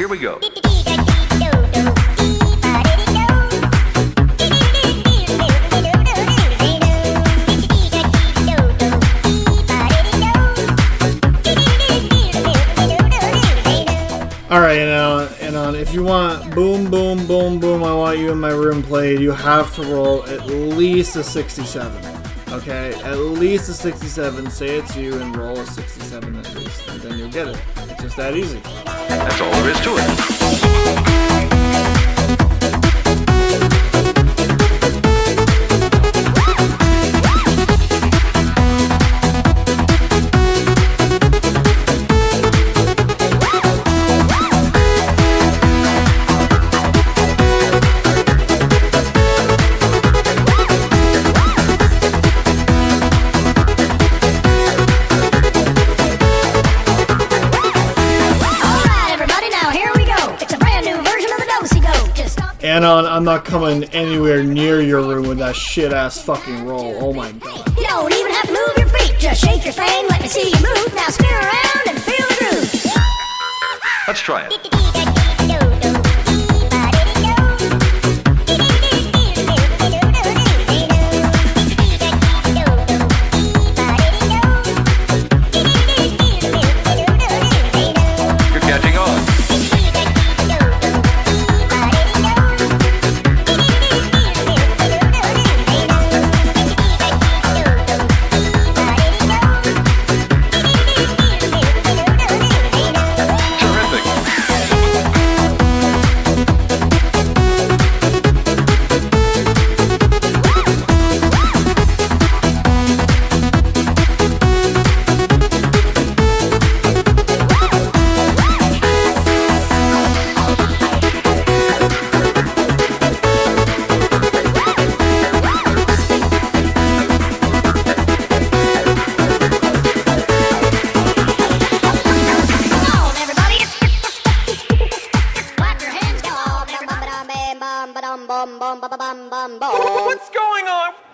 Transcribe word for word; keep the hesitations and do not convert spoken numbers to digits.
we go. Alright, and on, and on, if you want Boom Boom Boom Boom, I Want You in My Room played, you have to roll at least a sixty-seven. Okay? At least a sixty-seven. Say it's you and roll a sixty-seven at least, and then you'll get it. It's just that easy. That's all there is to it. And on, I'm not coming anywhere near your room with that shit ass fucking roll. Oh my god. You don't even have to move your feet. Just shake your thing, let me see you move. Now spin around and feel the groove. Let's try it. You're catching on. What's going on?